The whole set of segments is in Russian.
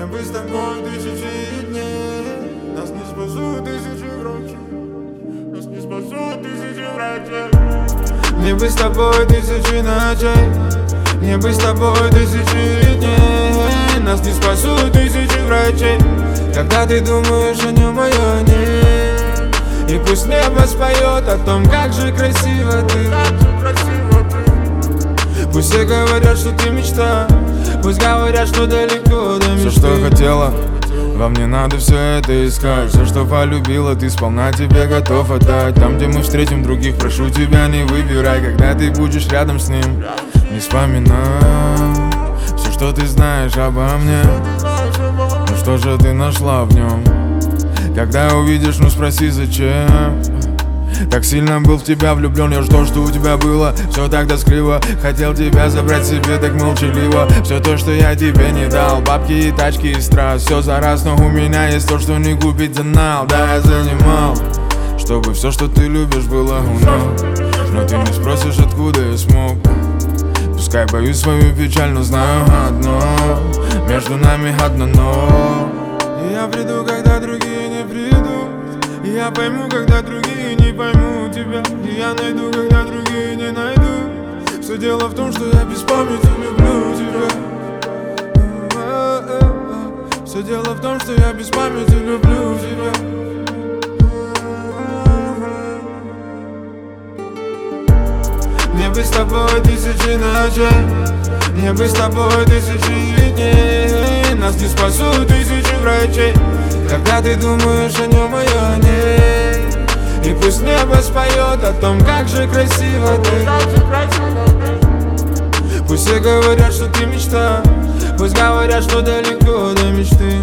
Мне бы с тобой тысячи дней. Нас не спасут тысячи врачей. Нас не спасут тысячи врачей. Мне бы с тобой тысячи ночей. Мне бы с тобой тысячи дней. Нас не спасут тысячи врачей. Когда ты думаешь о нем, а я нет. И пусть небо споет о том, как же красиво ты. Пусть все говорят, что ты мечта. Пусть говорят, что далеко до мечты. Все, что хотела, вам не надо все это искать. Все, что полюбила, ты сполна тебе готов отдать. Там, где мы встретим других, прошу тебя, не выбирай. Когда ты будешь рядом с ним, не вспоминай все, что ты знаешь обо мне. Ну что же ты нашла в нем? Когда увидишь, ну спроси, зачем. Так сильно был в тебя влюблен, я жду, что у тебя было. Все так тоскливо, хотел тебя забрать себе так молчаливо. Все то, что я тебе не дал, бабки и тачки и страз. Все за раз, но у меня есть то, что не купить за нал. Да, я занимал, чтобы все, что ты любишь, было у нас. Но ты не спросишь, откуда я смог. Пускай боюсь свою печаль, но знаю одно: между нами одно но. И я приду, когда другие не придут. И я пойму, когда другие не поймут тебя. И я найду, когда другие не найдут. Все дело в том, что я без памяти люблю тебя. Все дело в том, что я без памяти люблю тебя. Мне бы с тобой тысячи ночей. Мне бы с тобой тысячи дней. Нас не спасут тысячи врачей. Когда ты думаешь о нем, а я нет. И пусть небо споет о том, как же красиво ты. Пусть все говорят, что ты мечта. Пусть говорят, что далеко до мечты.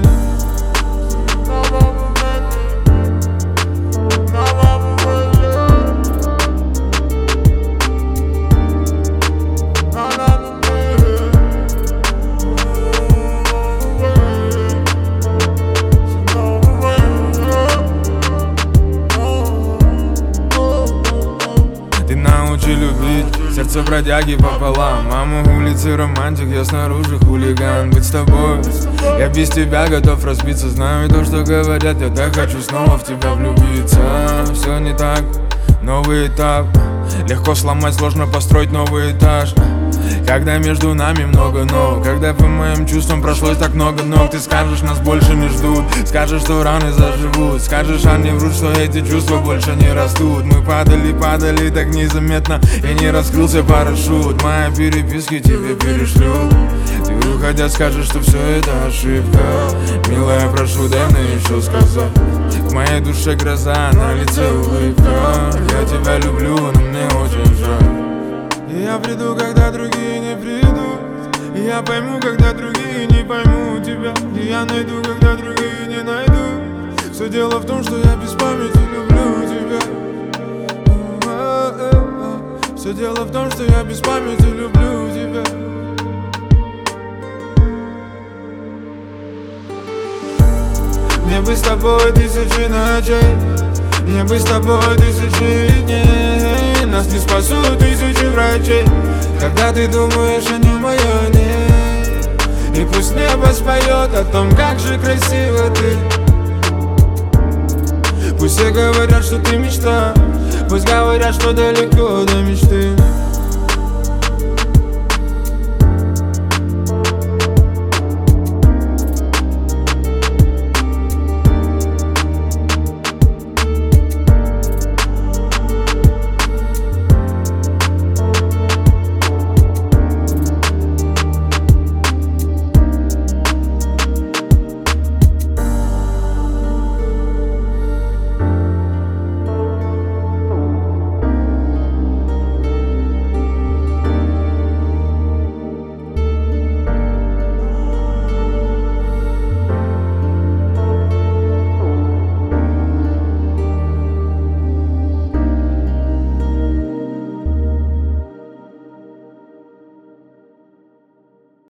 Любить, сердце бродяги пополам. Мама улицы романтик, я снаружи хулиган. Быть с тобой, я без тебя готов разбиться. Знаю то, что говорят, я так хочу снова в тебя влюбиться. Все не так, новый этап. Легко сломать, сложно построить новый этаж. Когда между нами много но. Когда по моим чувствам прошлось так много ног. Ты скажешь, нас больше не ждут. Скажешь, что раны заживут. Скажешь, они врут, что эти чувства больше не растут. Мы падали, падали так незаметно. И не раскрылся парашют. Мои переписки тебе перешлют. Ты уходя скажешь, что все это ошибка. Милая, прошу, дай мне еще сказать. В моей душе гроза, на лице улыбка. Я тебя люблю, но мне очень жаль. И я приду, когда другие не придут. И я пойму, когда другие не поймут тебя. И я найду, когда другие не найдут. Все дело в том, что я без памяти люблю тебя. Все дело в том, что я без памяти люблю тебя. Мне бы с тобой тысячи ночей. Мне бы с тобой тысячи дней. Нас не спасут тысячи врачей. Когда ты думаешь о нем, а я нет. И пусть небо споет о том, как же красиво ты. Пусть все говорят, что ты мечта. Пусть говорят, что далеко до мечты.